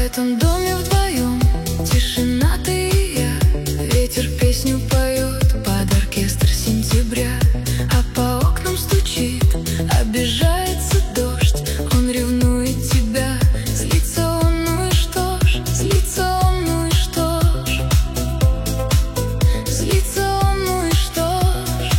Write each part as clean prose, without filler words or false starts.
этом доме вдвоем, тишина, ты и я. Ветер песню поет под оркестр сентября, а по окнам стучит, обижается дождь. Он ревнует тебя, злится он, ну и что ж, злится он, ну и что ж, злится он, ну и что ж.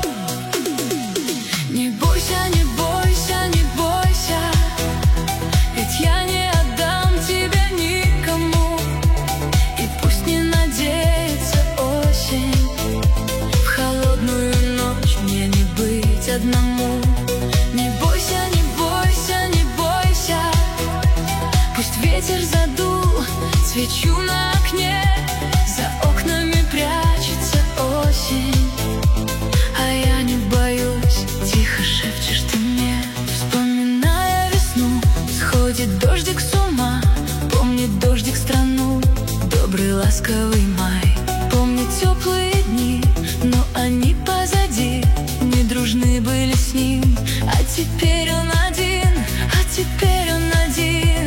Не бойся, не бойся, не бойся, ведь я не отдам тебя никому. И пусть не надеется осень, в холодную ночь мне не быть одному. Не бойся, не бойся, не бойся, пусть ветер задул свечу на окне, за окнами прячется осень, а я не боюсь. Тихо шепчешь ты мне, вспоминая весну. Сходит дождик с ума, помнит дождик страну, добрый ласковый май. Помнит теплые дни, но они позади, не дружны были с ним, а теперь он один, а теперь он один,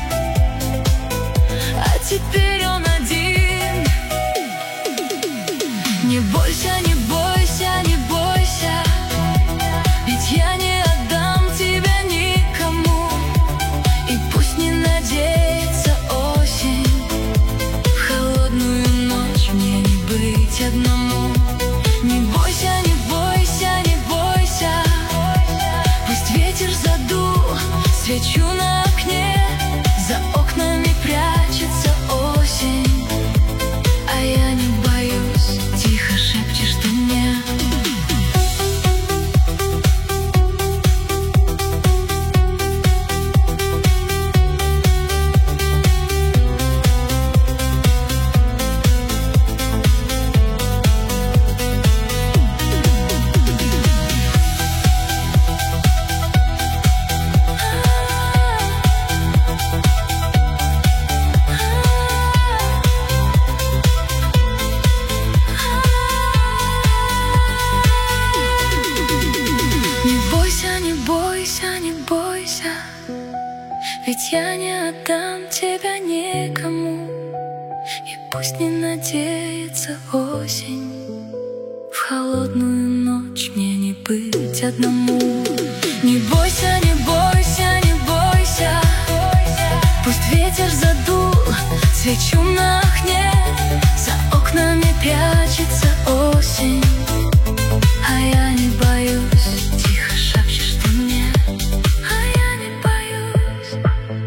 а теперь он один. Не бойся, не бойся, не бойся, ведь я не отдам тебя никому. И пусть не надеется осень, в холодную ночь мне не быть одному. Не бойся, не бойся, не бойся, пусть ветер задул свечу на окне, за окнами прячется осень, а я не боюсь. Тихо шепчешь ты мне. Не бойся, не бойся, ведь я не отдам тебя никому. И пусть не надеется осень, в холодную ночь мне не быть одному. Не бойся, не бойся, не бойся, пусть ветер задул свечу на окне, за окнами прячется осень, а я не боюсь. Тихо шепчешь ты мне, а я не боюсь,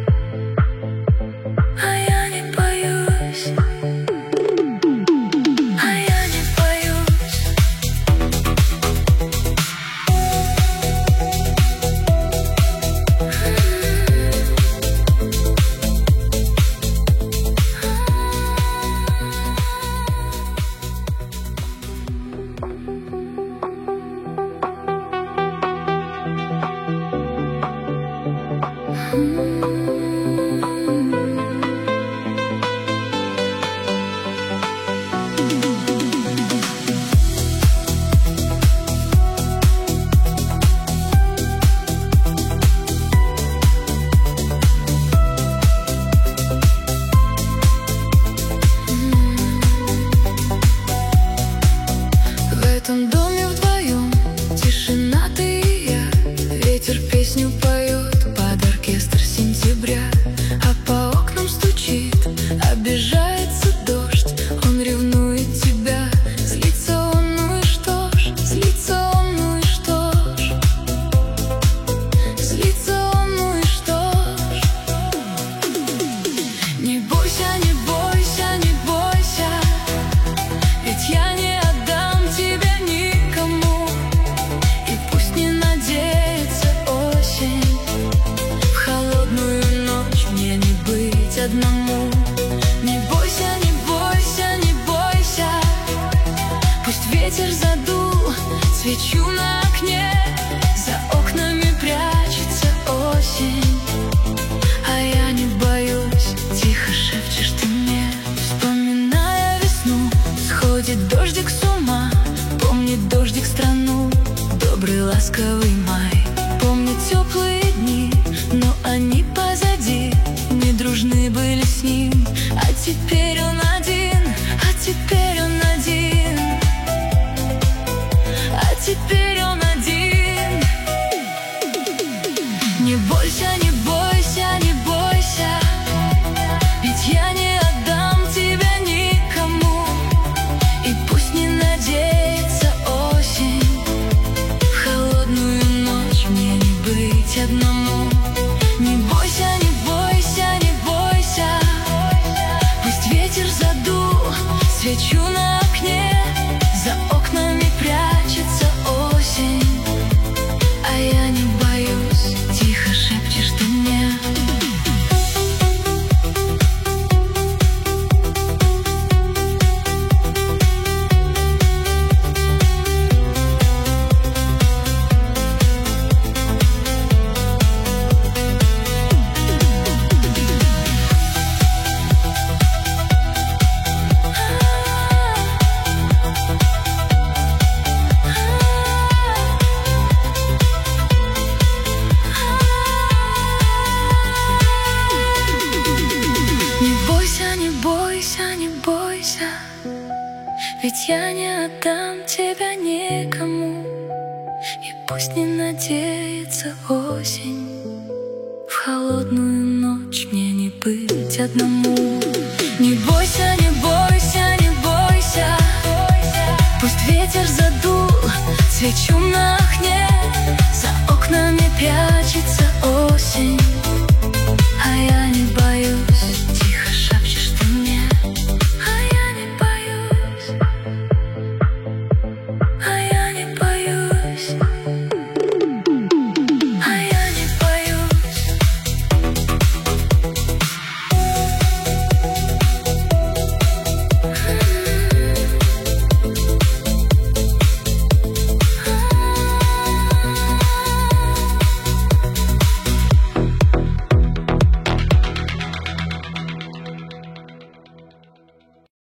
а я не боюсь, а я не боюсь. В этом доме вдвоем, тишина, ты и я. Ветер песню поет под оркестр сентября, а по окнам стучит, обижается дождь. Он ревнует тебя, злится он, ну и что ж, злится он, ну и что ж, злится он, ну и что ж. Не бойся, не бойся, не бойся, ведь я не отдам тебя никому. И пусть не надеется осень, в холодную ночь мне не быть одному. Не бойся, не бойся, не бойся, пусть ветер задул свечу на окне, за окнами прячется осень, а я не боюсь. Тихо шепчешь ты мне, вспоминая весну. Сходит дождик с ума, помнит дождик страну, добрый ласковый май. Помнит теплые дни, но они позади, не дружны были с ним, а теперь он один, а теперь он один, а теперь он один. Не бойся, не бойся, не бойся, ведь я не отдам тебя никому. И пусть не надеется осень, в холодную ночь мне не быть одному. Не бойся, не бойся, не бойся, пусть ветер задул свечу на окне, за окнами прячется осень, а я не боюсь, тихо шепчешь ты мне. Не бойся, не бойся, ведь я не отдам тебя никому. И пусть не надеется осень, в холодную ночь мне не быть одному. Не бойся, не бойся, не бойся, пусть ветер задул свечу на